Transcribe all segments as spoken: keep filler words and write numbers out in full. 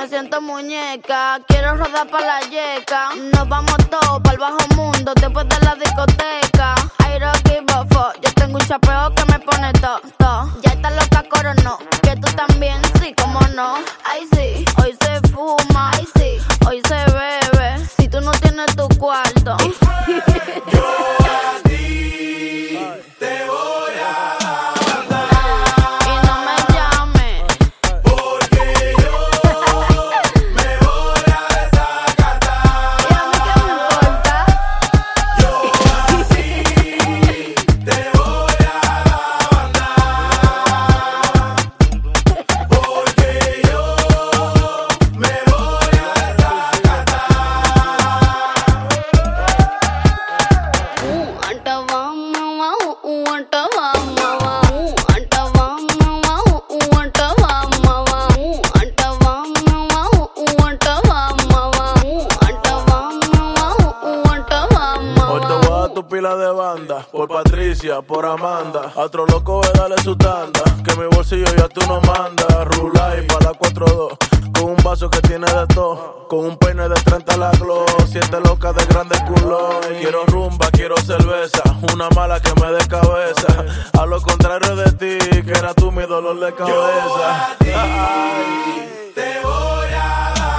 me siento muñeca. Quiero rodar pa' la yeca. Nos vamos todos pa'l bajo mundo después de la discoteca. I don't give a fuck. Yo tengo un chapeo que me pone to, to. Ya está loca coronó. Que tú también, sí, como no. Ay, sí, hoy se fuma. Ay, sí, hoy se bebe. Si tú no tienes tu cuarto. Yo a ti te voy a pila de banda, por Patricia, por Amanda. A otro loco ve dale su tanda, que mi bolsillo ya tú no mandas. Rulay pa' la cuatro dos, con un vaso que tiene de todo, con un peine de treinta la glow. Siete locas de grande culo. Quiero rumba, quiero cerveza, una mala que me dé cabeza. A lo contrario de ti, que era tú mi dolor de cabeza. Yo a ti Ay. te voy a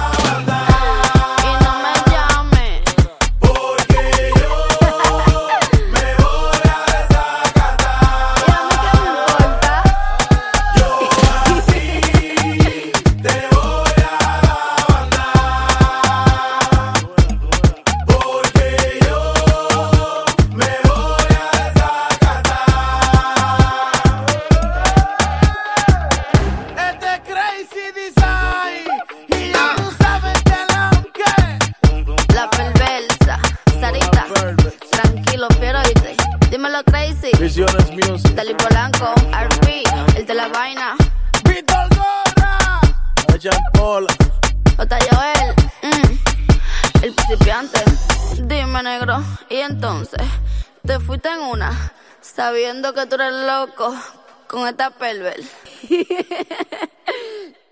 Dímelo Crazy, Visiones Music, Dali Polanco, R P, el de la vaina, Víctor Gorra, Jean Paul, J. Joel, mm, el principiante. Dime negro, y entonces, te fuiste en una, sabiendo que tú eres loco con esta perver.